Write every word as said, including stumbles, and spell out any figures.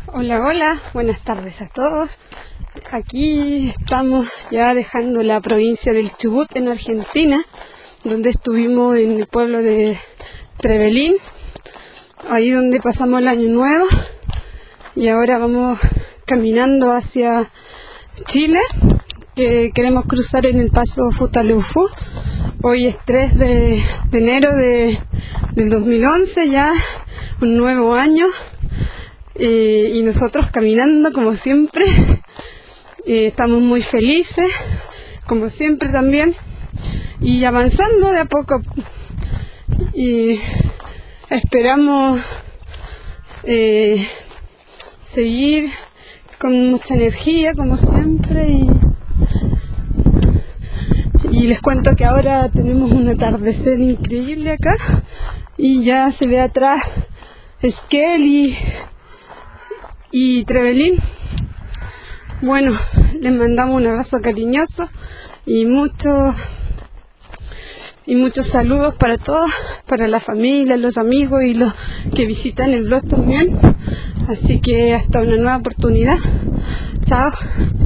Hola, hola, buenas tardes a todos. Aquí estamos ya dejando la provincia del Chubut en Argentina, donde estuvimos en el pueblo de Trevelin, ahí donde pasamos el año nuevo, y ahora vamos caminando hacia Chile, que queremos cruzar en el paso Futaleufú. Hoy es tres de, de enero de, del dos mil once, ya un nuevo año. Eh, y nosotros caminando como siempre, eh, estamos muy felices como siempre también, y avanzando de a poco, y esperamos eh, seguir con mucha energía como siempre, y, y les cuento que ahora tenemos un atardecer increíble acá, y ya se ve atrás Esquel y y Trevelin. Bueno, les mandamos un abrazo cariñoso y muchos y muchos saludos para todos, para la familia, los amigos y los que visitan el blog también. Así que hasta una nueva oportunidad. Chao.